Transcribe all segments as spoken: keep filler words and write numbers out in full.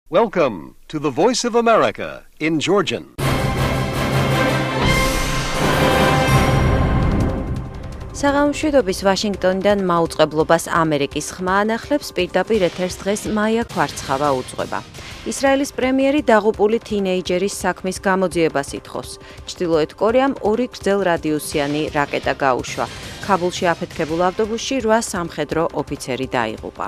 Welcome to the Voice of America in Georgian. საღამოშვიდობის ვაშინგტონიდან მაუწყებლობას ამერიკის ხმა ანახლებს პირდაპირ ეთერს დღეს მაია ქვარცხავა უძღვება. ისრაელის პრემიერი დაღუპული თინეიჯერის საქმის გამოძიებას ითხოვს. ჩრდილოეთ კორეამ ორი გრძელ რადიუსიანი რაკეტა გაუშვა. ქაბულში აფეთქებულ ავტობუსში რვა სამხედრო ოფიცერი დაიღუპა.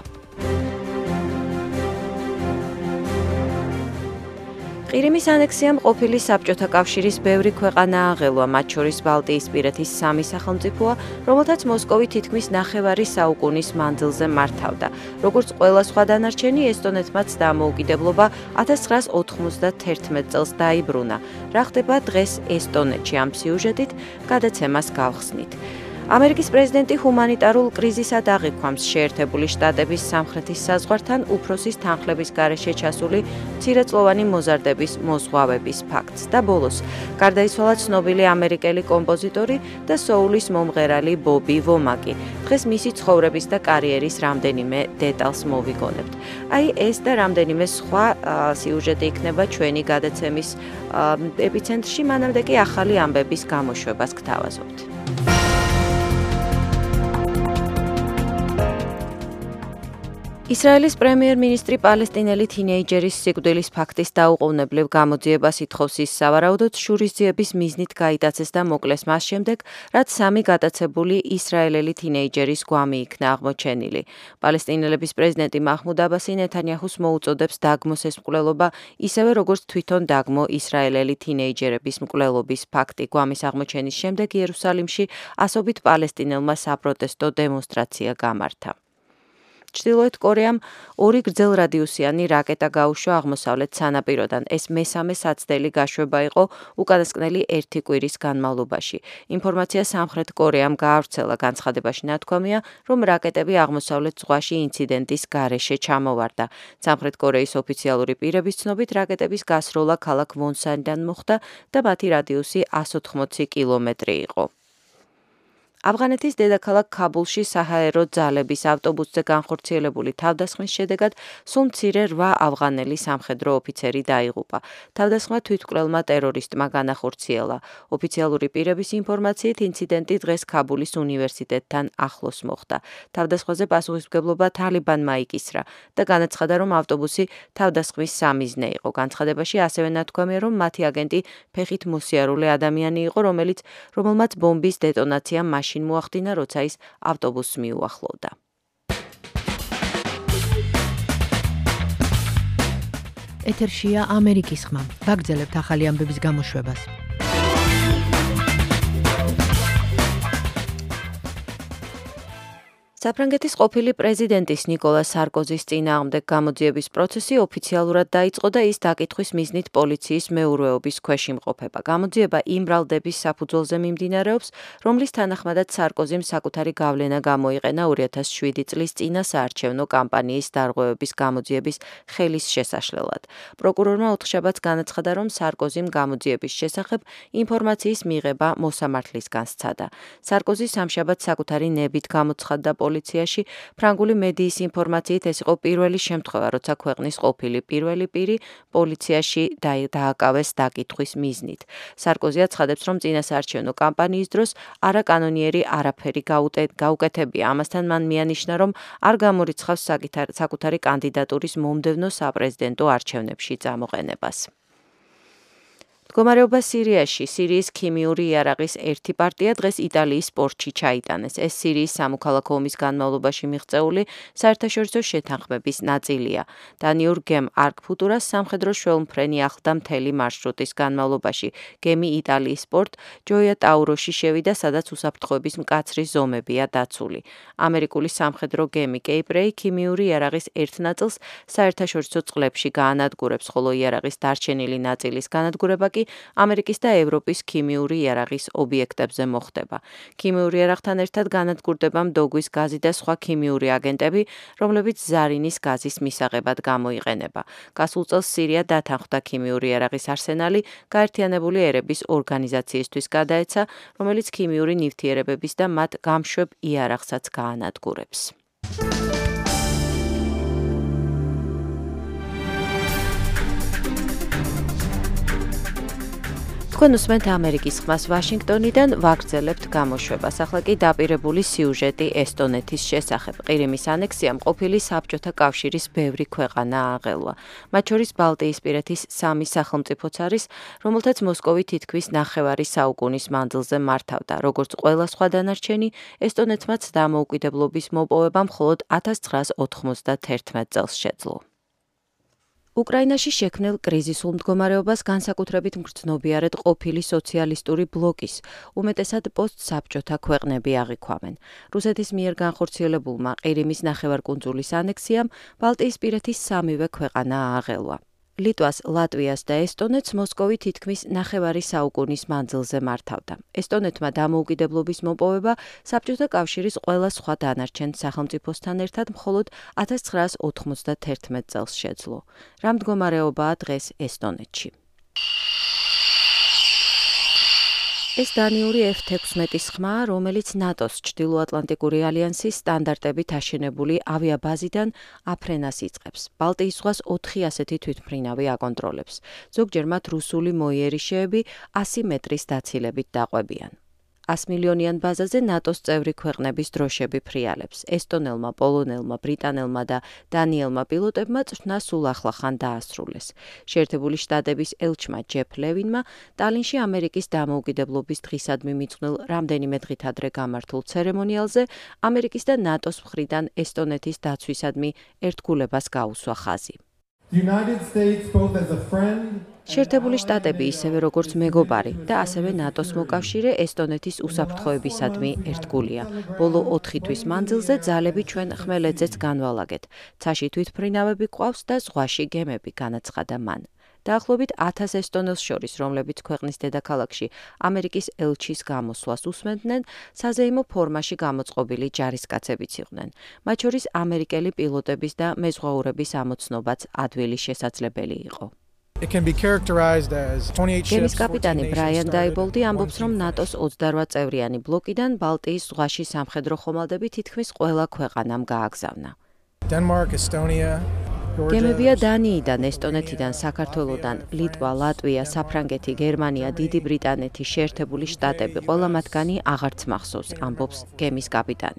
ყირიმის ანექსიამ ყოფილი საბჭოთა კავშირის ბევრი ქვეყანა აღელვა, მათ შორის ბალტიისპირეთის სამი სახელმწიფოა, რომელთაც მოსკოვი თითქმის ნახევარი საუკუნის მანძილზე მართავდა. როგორც ყველა სხვა დანარჩენი, ესტონეთმაც დამოუკიდებლობა ათას ცხრაას ოთხმოცდათერთმეტ წელს დაიბრუნა. რა ხდება დღეს ესტონეთში ამ სიუჟეტით, გადაცემას გავხსნით. ამერიკის პრეზიდენტი ჰუმანიტარულ კრიზისად აღიქვამს შეერთებული შტატების სამხრეთის საზღვართან უფროსის თანხლების გარეშე ჩასული მცირეწლოვანი მოზარდების მოზღვავების ფაქტს და ბოლოს გარდაიცვალა ცნობილი ამერიკელი კომპოზიტორი და სოულის მომღერალი ბობი ვომაკი. დღეს მისი ცხოვრების და კარიერის რამდენიმე დეტალს მოვიგონებთ. აი ეს და რამდენიმე სხვა სიუჟეტი იქნება ჩვენი გადაცემის ეპიცენტრში, მანამდე კი ახალი ამბების გამოშვებას გთავაზობთ. ისრაელის პრემიერ-მინისტრი პალესტინელი თინეიჯერის სიკვდილის ფაქტის დაუყოვნებლივ გამოძიებას ითხოვს ის სავარაუდოდ შურისძიების მიზნით გაიტაცეს და მოკლეს მას შემდეგ, რაც სამი გატაცებული ისრაელელი თინეიჯერის გვამი იქნა აღმოჩენილი. პალესტინელების პრეზიდენტი მაჰმუდ აბასი ნეთანიაჰუს მოუწოდებს დაგმოს ეს მკვლელობა, ისევე როგორც თვითონ დაგმო ისრაელელი თინეიჯერების მკვლელობის ფაქტი. გვამის აღმოჩენის შემდეგ იერუსალიმში ასობით პალესტინელმა საპროტესტო დემონსტრაცია გამართა. ჩრდილოეთ კორეამ ორი გრძელ რადიუსიანი რაკეტა გაუშვა აღმოსავლეთ სანაპიროდან. ეს მესამე საცდელი გაშვება იყო უკანასკნელი ერთი კვირის განმავლობაში. ინფორმაცია სამხრეთ კორეამ გაავრცელა, განცხადებაში ნათქვამია, რომ რაკეტები აღმოსავლეთ ზღვაში ინციდენტის გარეშე ჩამოვარდა. სამხრეთ კორეის ოფიციალური პირების ცნობით, რაკეტების გასროლა ქალაქ ვონსანიდან მოხდა და მათი რადიუსი ასი ოცდაოთხი კილომეტრი იყო. ავღანეთის დედაქალაქ ქაბულში საჰაერო ძალების ავტობუსზე განხორციელებული თავდასხმის შედეგად სულ მცირე რვა ავღანელი სამხედრო ოფიცერი დაიღუპა. თავდასხმა თვითმკვლელმა ტერორისტმა განახორციელა. ოფიციალური პირების ინფორმაციით, ინციდენტი დღეს ქაბულის უნივერსიტეტთან ახლოს მოხდა. თავდასხვაზე პასუხისმგებლობა თალიბანმა იკისრა და განაცხადა, რომ ავტობუსი თავდასხმის სამიზნე იყო. განცხადებაში ასევე ნათქვამია, რომ მათი აგენტი ფეხით მოსიარულე ადამიანი იყო, რომელიც რომელმაც ბომბის დეტონაცია მაშინ მოახდინა, როცა ის ავტობუსს მიუახლოვდა. ეთერშია ამერიკის ხმა. ვაგრძელებთ ახალი ამბების გამოშვებას. საფრანგეთის ყოფილი პრეზიდენტის ნიკოლა სარკოზის წინააღმდეგ გამოძიების პროცესი ოფიციალურად დაიწყო და ის დაკითხვის მიზნით პოლიციის მეურვეობის ქვეშ იმყოფება. გამოძიება იმ ბრალდების საფუძველზე მიმდინარეობს, რომლის თანახმადაც სარკოზიმ საკუთარი გავლენა გამოიყენა ორი ათას შვიდი წლის წინა საარჩევნო კამპანიის დარღვევების გამოძიების ხელის შესაშლელად. პროკურორმა ოთხშაბათს განაცხადა, რომ სარკოზიმ გამოძიების შესახებ ინფორმაციის მიღება მოსამართლისგან სცადა. სარკოზი სამშაბათს საკუთარი ნებით გამოცხადდა პოლიციაში. ფრანგული მედიის ინფორმაციით ეს იყო პირველი შემთხვევა, როცა ქვეყნის ყოფილი პირველი პირი პოლიციაში დააკავეს დაკითხვის მიზნით. სარკოზი აცხადებს, რომ წინასაარჩევნო კამპანიის დროს არაკანონიერი არაფერი გაუკეთებია. ამასთან მან მიანიშნა, რომ არ გამორიცხავს საკუთარი კანდიდატურის მომდევნო საპრეზიდენტო არჩევნებში წამოყენებას. მდგომარეობა სირიაში. სირიის ქიმიური იარაღის ერთი პარტია დღეს იტალიის პორტში ჩაიტანეს. ეს სირიის სამოქალაქო ომის განმავლობაში მიღწეული საერთაშორისო შეთანხმების ნაწილია. დანიურ გემ არკ ფუტურას სამხედრო შველმფრენი ახლდა მთელი მარშრუტის განმავლობაში. გემი იტალიის პორტ ჯოია ტაუროში შევიდა, სადაც უსაფრთხოების მკაცრი ზომებია დაცული. ამერიკული სამხედრო გემი კეიპრეი ქიმიური იარაღის ერთ ნაწილს საერთაშორისო წყლებში გაანადგურებს, ხოლო იარაღის დარჩენილი ნაწილის განადგურება კი ამერიკის და ევროპის ქიმიური იარაღის ობიექტებზე მოხდება. ქიმიური იარაღთან ერთად განადგურდება მდოგვის გაზი და სხვა ქიმიური აგენტები, რომლებიც ზარინის გაზის მისაღებად გამოიყენება. გასულ წელს სირია დათანხმდა ქიმიური იარაღის არსენალი გაერთიანებული ერების ორგანიზაციისთვის გადაეცა, რომელიც ქიმიური ნივთიერებების და მათ გამშვებ იარაღსაც გაანადგურებს. თქვენ უსმენთ ამერიკის ხმას ვაშინგტონიდან, ვაგრძელებთ გამოშვებას. ახლა კი დაპირებული სიუჟეტი ესტონეთის შესახებ. ყირიმის ანექსიამ ყოფილი საბჭოთა კავშირის ბევრი ქვეყანა ააღელვა. მათ შორის ბალტიისპირეთის სამი სახელმწიფოც არის, რომელთაც მოსკოვი თითქმის ნახევარი საუკუნის მანძილზე მართავდა. როგორც ყველა სხვა დანარჩენი, ესტონეთმაც დამოუკიდებლობის მოპოვება მხოლოდ ათას ცხრაას ოთხმოცდათერთმეტ წელს შეძლო. უკრაინაში შექმნილ კრიზისულ მდგომარეობას განსაკუთრებით მგრძნობიარედ ყოფილი სოციალისტური ბლოკის, უმეტესად პოსტსაბჭოთა ქვეყნები აღიქვამენ. რუსეთის მიერ განხორციელებულმა ყირიმის ნახევარკუნძულის ანექსიამ ბალტიისპირეთის სამივე ქვეყანა ააღელვა. ლიტვას, ლატვიას და ესტონეთს მოსკოვი თითქმის ნახევარი საუკუნის მანძილზე მართავდა. ესტონეთმა დამოუკიდებლობის მოპოვება საბჭოთა კავშირის ყველა სხვა დანარჩენ სახელმწიფოსთან ერთად მხოლოდ ათას ცხრაას ოთხმოცდათერთმეტ წელს შეძლო. რა მდგომარეობაა დღეს ესტონეთში? ეს დანიური ეფ ექვსმეტის ხმაა, რომელიც ნატოს ჩრდილოატლანტიკური ალიანსის სტანდარტებით აშენებული ავიაბაზიდან აფრენას იწყებს. ბალტიის ზღვას ოთხი ასეთი თვითმფრინავი აკონტროლებს. ზოგჯერ მათ რუსული მოიერიშეები ასი მეტრის დაცილებით დაყვებიან. ას მილიონიან ბაზაზე ნატოს წევრი ქვეყნების დროშები ფრიალებს. ესტონელმა, პოლონელმა, ბრიტანელმა და დანიელმა პილოტებმა წვრთნა სულ ახლახან დაასრულეს. შეერთებული შტატების ელჩმა ჯეფ ლევინმა ტალინში ამერიკის დამოუკიდებლობის დღისადმი მიძღვნილ რამდენიმე დღით ადრე გამართულ ცერემონიალზე ამერიკის და ნატოს მხრიდან ესტონეთის დაცვისადმი ერთგულებას გაუსვა ხაზი. შეერთებული შტატები ისევე როგორც მეგობარი და ასევე ნატოს მოკავშირე ესტონეთის უსაფრთხოებისადმი ერთგულია. ბოლო ოთხი თვის მანძილზე ძალები ჩვენ ხმელეთზეც განვალაგეთ. ცაში თვითმფრინავები ყავს და ზღვაში გემები, განაცხადა მან. დაახლოებით ათას ესტონელს შორის, რომლებიც ქვეყნის დედაქალაქში ამერიკის ელჩის გამოსვლას უსმენდნენ, საზეიმო ფორმაში გამოწყობილი ჯარისკაცებიც იყვნენ. მათ შორის ამერიკელი პილოტების და მეზღვაურების ამოცნობაც ადვილი შესაძლებელი იყო. გემის კაპიტანი ბრაიან დაიბოლდი ამბობს, რომ ნატოს ოცდარვაც წევრიანი ბლოკიდან ბალტიის ზღვაში სამხედრო ხომალდები თითქმის ყველა ქვეყანამ გააგზავნა. გემებია დანიიდან, ესტონეთიდან, საქართველოდან, ლიტვა, ლატვია, საფრანგეთი, გერმანია, დიდი ბრიტანეთი, შეერთებული შტატები, ყველა მათგანი აღარც მახსოვს, ამბობს გემის კაპიტანი.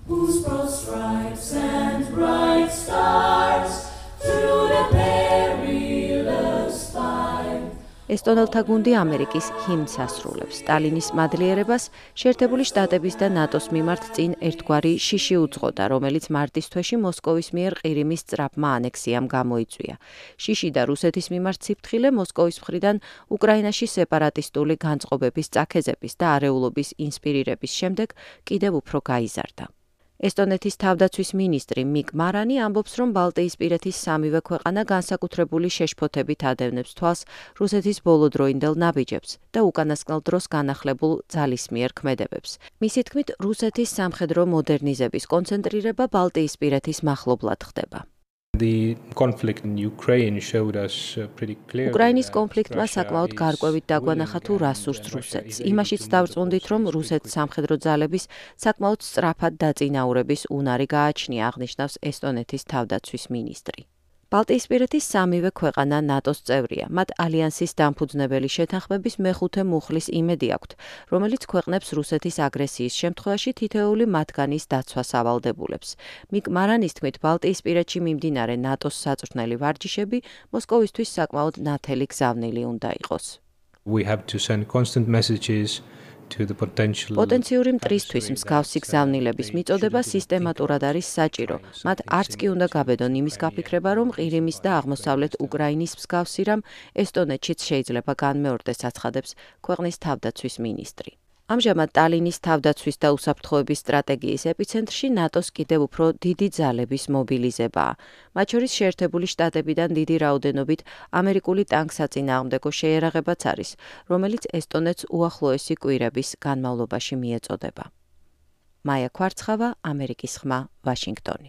ესტონელთა გუნდი ამერიკის ჰიმნს ასრულებს. სტალინის მადლიერებას შეერთებული შტატების და ნატოს მიმართ წინ ერთგვარი შიში უძღოდა, რომელიც მარტის თვეში მოსკოვის მიერ ყირიმის სწრაფმა ანექსიამ გამოიწვია. შიში და რუსეთის მიმართ სიფრთხილე მოსკოვის მხრიდან უკრაინაში სეპარატისტული განწყობების წაქეზების და არეულობის ინსპირირების შემდეგ კიდევ უფრო გაიზარდა. ესტონეთის თავდაცვის მინისტრი მიკ მარანი ამბობს, რომ ბალტიისპირეთის სამივე ქვეყანა განსაკუთრებული შეშფოთებით ადევნებს თვალს რუსეთის ბოლოდროინდელ ნაბიჯებს და უკანასკნელ დროს განახლებულ ძალისმიერ ქმედებებს. მისი თქმით, რუსეთის სამხედრო მოდერნიზების კონცენტრირება ბალტიისპირეთის მახლობლად ხდება. უკრაინის კონფლიქტმა საკმაოდ გარკვევით დაგვანახა თუ რა სურს რუსეთს. იმაშიც დავწმუნდით, რომ რუსეთს სამხედრო ძალების საკმაოდ სწრაფად დაწინაურების უნარი გააჩნია, აღნიშნავს ესტონეთის თავდაცვის მინისტრი. ბალტიისპირეთის სამივე ქვეყანა ნატოს წევრია. მათ ალიანსის დამფუძნებელი შეთანხმების მეხუთე მუხლის იმედი აქვთ, რომელიც ქვეყნებს რუსეთის აგრესიის შემთხვევაში თითოეული მათგანის დაცვას ავალდებულებს. მიკ მარანის თქმით, ბალტიისპირეთში მიმდინარე ნატოს საწვრთნელი ვარჯიშები მოსკოვისთვის საკმაოდ ნათელი გზავნილი უნდა იყოს. პოტენციური მტრისთვის მსგავსი გზავნილების მიწოდება სისტემატურად არის საჭირო. მათ არც კი უნდა გაბედონ იმის გაფიქრება, რომ ყირიმის და აღმოსავლეთ უკრაინის მსგავსი რამ ესტონეთშიც შეიძლება განმეორდეს, აცხადებს ქვეყნის თავდაცვის მინისტრი. ამჟამად ტალინის თავდაცვის და უსაფრთხოების სტრატეგიის ეპიცენტრში ნატოს კიდევ უფრო დიდი ძალების მობილიზებაა. მათ შორის შეერთებული შტატებიდან დიდი რაოდენობით ამერიკული ტანკსაწინააღმდეგო შეიარაღებაც არის, რომელიც ესტონეთს უახლოესი კვირების განმავლობაში მიეწოდება. მაია ქვარცხავა, ამერიკის ხმა, ვაშინგტონი.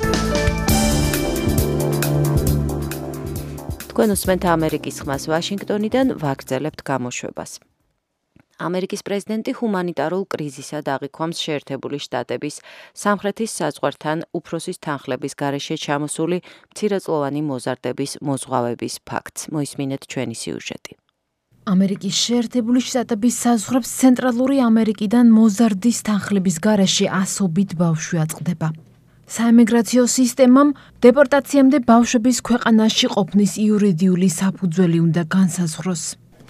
თქვენ უსმენთ ამერიკის ხმას ვაშინგტონიდან, ვაგრძელებთ გამოშვებას. ამერიკის პრეზიდენტი ჰუმანიტარულ კრიზისად აღიქვამს შეერთებული შტატების სამხრეთის საზღვართან უფროსის თანხლების გარეშე ჩამოსული მცირეწლოვანი მოზარდების მოზღვავების ფაქტს. მოისმინეთ ჩვენი სიუჟეტი. ამერიკის შეერთებული შტატების საზღვრებს ცენტრალური ამერიკიდან მოზარდის თანხლების გარეშე ასობით ბავშვი აწყდება. საემიგრაციო სისტემამ დეპორტაციამდე ბავშვების ქვეყანაში ყოფნის იურიდიული საფუძველი უნდა განსაზღვროს.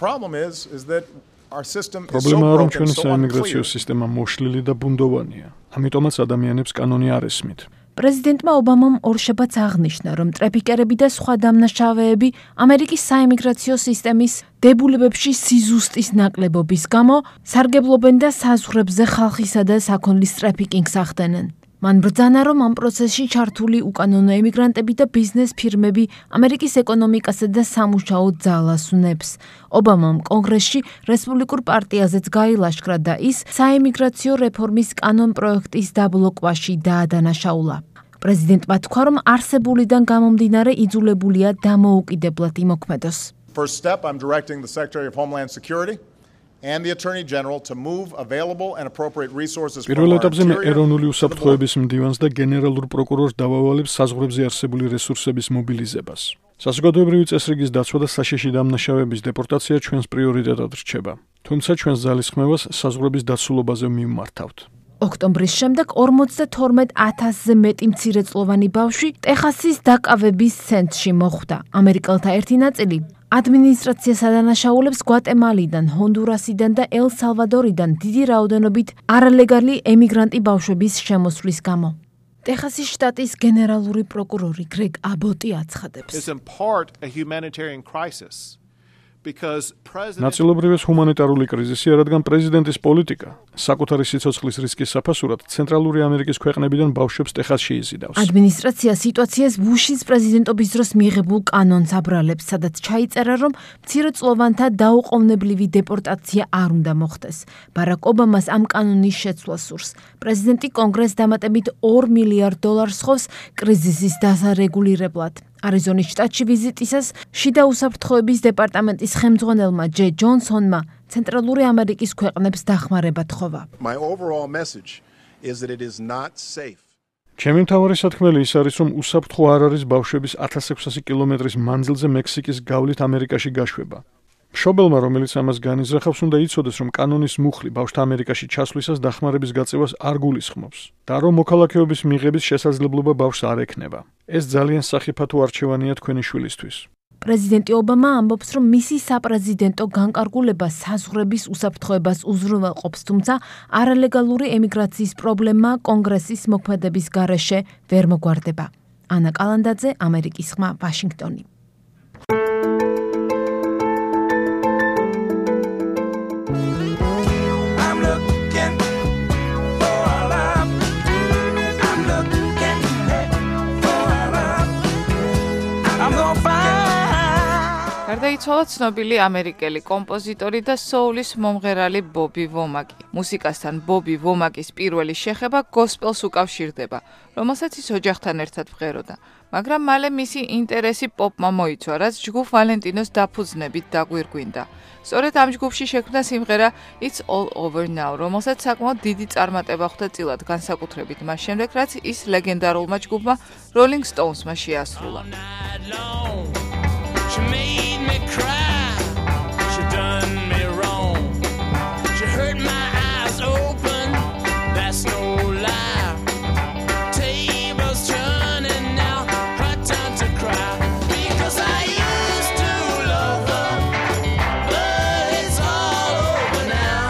პრობლემაა, რომ ჩვენი საემიგრაციო სისტემა მოშლილი და ბუნდოვანია. ამიტომაც ადამიანებს კანონი არ ესმით. პრეზიდენტმა ობამამ ორშაბათს აღნიშნა, რომ ტრაფიკერები და სხვა დამნაშავეები ამერიკის საემიგრაციო სისტემის დებულებებში სიზუსტის ნაკლებობის გამო სარგებლობენ და საზღვრებზე ხალხისა და საქონლის ტრაფიკინგს ახდენენ. მან ბრძანა, რომ ამ პროცესში ჩართული უკანონო ემიგრანტები და ბიზნეს ფირმები ამერიკის ეკონომიკასა და სამუშაო ძალას უნებს. ობამამ კონგრესში რესპუბლიკურ პარტიაზეც გაილაშქრა და ის საემიგრაციო რეფორმის კანონ პროექტის დაბლოკვაში დაადანაშაულა. პრეზიდენტმა თქვა, რომ არსებულიდან გამომდინარე იძულებულია დამოუკიდებლად იმოქმედოს. First step, I'm directing the Secretary of Homeland Security and the Attorney General to move available and appropriate resources from პირველ our ეტაპზე მე interior ეროვნული to the უსაფრთხოების მდივანს და გენერალურ პროკურორს დავავალებს საზღვრებზე არსებული რესურსების მობილიზებას. საზოგადოებრივი წესრიგის დაცვა და საშიში დამნაშავეების დეპორტაცია ჩვენს პრიორიტეტად რჩება. თუმცა ჩვენს ძალისხმევას საზღვრების დაცულობაზე მივმართავთ. ოქტომბრის შემდეგ ორმოცდათორმეტ ათასზე მეტი მცირეწლოვანი ბავშვი ტეხასის დაკავების ცენტრში მოხვდა. ამერიკელთა ერთი ნაწილი ადმინისტრაცია სადანაშაულებს გვატემალიდან, ჰონდურასიდან და ელ-სალვადორიდან დიდი რაოდენობით არალეგალი ემიგრანტი ბავშვების შემოსვლის გამო. ტეხასის შტატის გენერალური პროკურორი გრეგ აბოტი აცხადებს. ნაწილობრივ ეს ჰუმანიტარული კრიზისია, რადგან პრეზიდენტის პოლიტიკა საკუთარი სიცოცხლის რისკის საფასურად ცენტრალური ამერიკის ქვეყნებიდან ბავშვებს ტეხასში იზიდავს. ადმინისტრაცია სიტუაციას ბუშის პრეზიდენტობის დროს მიიღებულ კანონს აბრალებს, სადაც ჩაიწერა, რომ მცირეწლოვანთა დაუყოვნებლივი დეპორტაცია არ უნდა მოხდეს. ბარაკ ობამას ამ კანონის შეცვლას სურს. პრეზიდენტი კონგრესს დამატებით ორ მილიარდ დოლარს სხობს კრიზისის დასარეგულირებლად. არიზონის შტატში ვიზიტისას შიდა უსაფრთხოების დეპარტამენტის ხელმძღვანელმა ჯე ჯონსონმა ცენტრალური ამერიკის ქვეყნებს დახმარება თხოვა. ჩემი მთავარი სათქმელი ის არის, რომ უსაფრთხო არ არის ბავშვების ათას ექვსასი კილომეტრის მანძილზე მექსიკის გავლით ამერიკაში გაშვება. მშობელმა, რომელიც ამას განიზრახავს, უნდა იცოდეს, რომ კანონის მუხლი ბავშვთა ამერიკაში ჩასვლისას დახმარების გაწევას არ გულისხმობს და რომ მოქალაქეობის მიღების შესაძლებლობა ბავშვს არ ექნება. ეს ძალიან სახიფათო არჩევანია თქვენი შვილისთვის. პრეზიდენტი ობამა ამბობს, რომ მისი საპრეზიდენტო განკარგულება საზღვრების უსაფრთხოებას უზრუნველყოფს, თუმცა არალეგალური ემიგრაციის პრობლემა კონგრესის მოქმედების გარეშე ვერ მოგვარდება. ანა კალანდაძე, ამერიკის ხმა, ვაშინგტონი. გარდაიცვალა ცნობილი ამერიკელი კომპოზიტორი და soul-ის მომღერალი ბობი ვომაკი. მუსიკასთან ბობი ვომაკის პირველი შეხება გოსპელს უკავშირდება, რომელსაც ის ოჯახთან ერთად ვღეროდა. მაგრამ მალე მისი ინტერესი პოპმა მოიცვა, რაც ჯგუფ ვალენტინოს დაფუძნებით დაგვირგვინდა. სწორედ ამ ჯგუფში შექმნა სიმღერა It's All Over Now, რომელსაც საკმაოდ დიდი წარმატება ხვდა წილად, განსაკუთრებით მას შემდეგ, რაც ის ლეგენდარულმა ჯგუფმა Rolling Stones-მა შეასრულა. She made me cry, she done me wrong, she hurt my eyes open, that's no lie, tables turning now, her time to cry, because I used to love her, but it's all over now,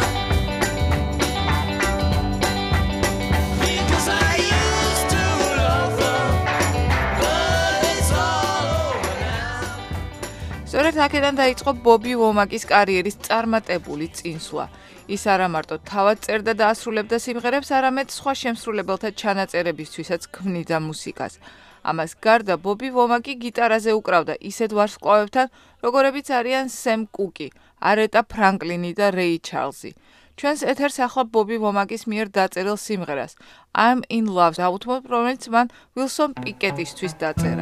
because I used to love her, but it's all over now. სწორედ აქედან დაიწყო ბობი ვომაკის კარიერის წარმატებული წინსვლა. ის არა მარტო თავად წერდა და ასრულებდა სიმღერებს, არამედ სხვა შემსრულებელთა ჩანაწერებისთვისაც ქმნიდა მუსიკას. ამას გარდა ბობი ვომაკი გიტარაზე უკრავდა ისეთ ვარსკვლავებთან, როგორებიც არიან სემ კუკი, არეტა ფრანკლინი და რეი ჩარლზი. ჩვენს ეთერს ახლა ბობი ვომაკის მიერ დაწერილ სიმღერას I'm in Love დავუთმობ, რომელიც მან ვილსონ პიკეტისთვის დაწერა.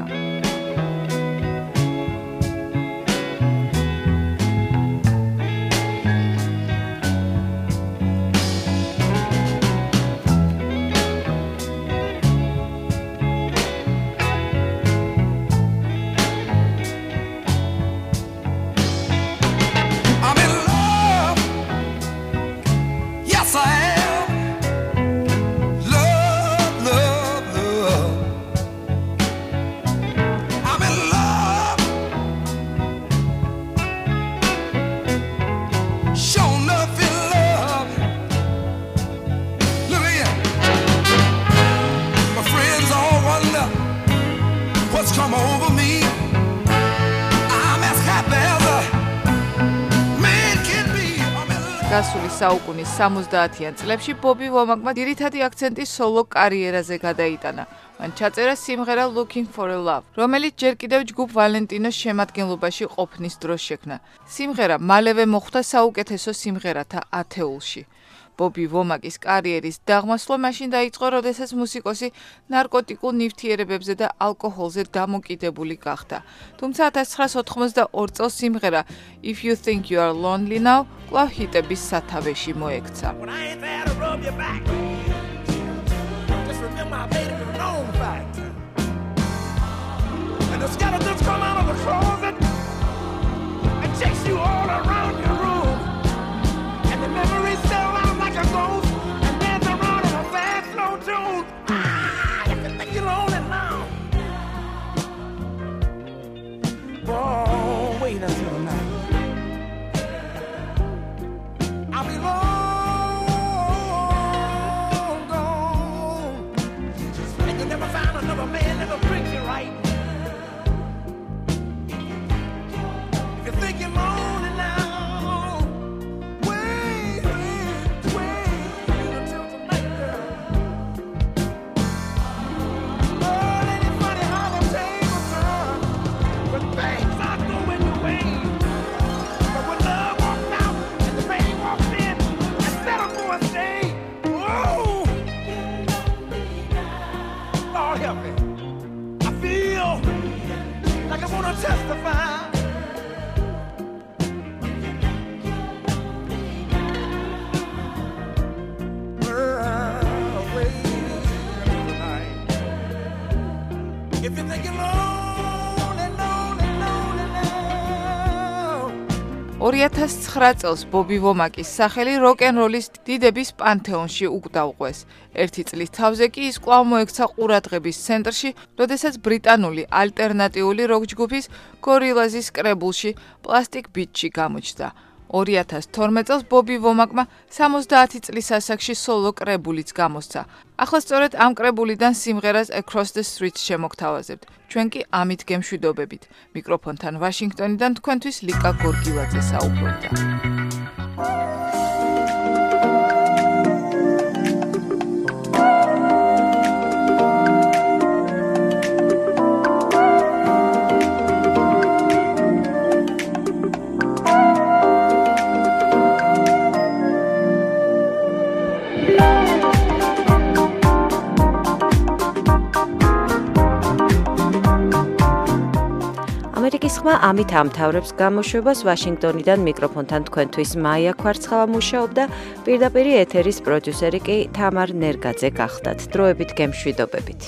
I'm გასული საუკუნის სამოცდაათიან წლებში ბობი ვომაკმა ძირითადი აქცენტი სოლო კარიერაზე გადაიტანა. მან ჩაწერა სიმღერა Looking for a Love, რომელიც ჯერ კიდევ ჯგუფ ვალენტინოს შემადგენლობაში ყოფნის დროს შექმნა. სიმღერა მალევე მოხვდა საუკეთესო სიმღერათა ათეულში. ბობი ვომაკის კარიერის დაღმასვლა მაშინ დაიწყო, როდესაც მუსიკოსი ნარკოტიკულ ნივთიერებებზე და ალკოჰოლზე დამოკიდებული გახდა. თუმცა ათას ცხრაას ოთხმოცდაორ წელს სიმღერა If You Think You Are Lonely Now კვლავ ჰიტების სათავეში მოექცა. ორი ათას ცხრა წელს ბობი ვომაკის სახელი როკ-ენ-როლის დიდების პანთეონში უკდავყვეს. ერთი წლის თავზე კი ის კვლავ მოექცა ყურადღების ცენტრში, როდესაც ბრიტანული ალტერნატიული როკ ჯგუფის გორილაზის კრებულში პლასტიკ ბიჩში გამოჩნდა. ორი ათას თორმეტ წელს ბობი ვომაკმა სამოცდაათი წლის ასაკში სოლო კრებულიც გამოსცა. ახლა სწორედ ამ კრებულიდან სიმღერას Across the Street შემოგთავაზებთ. ჩვენ კი ამით გემშვიდობებით. მიკროფონთან ვაშინგტონიდან თქვენთვის ლიკა გორგილაძე საუბრობდა. ამერიკის ხმა ამით ამთავრებს გამოშვებას. ვაშინგტონიდან მიკროფონთან თქვენთვის მაია ქვარცხავა მუშაობდა, პირდაპირ ეთერის პროდიუსერი კი თამარ ნერგაძე გახდათ. დროებით გემშვიდობებით.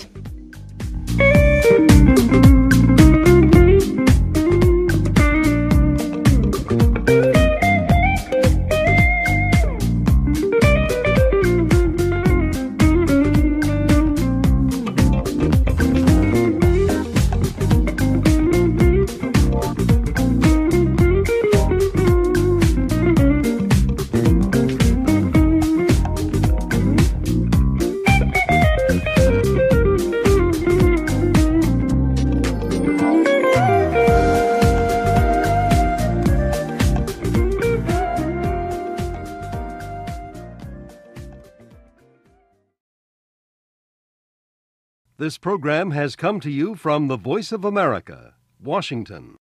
This program has come to you from the Voice of America, Washington.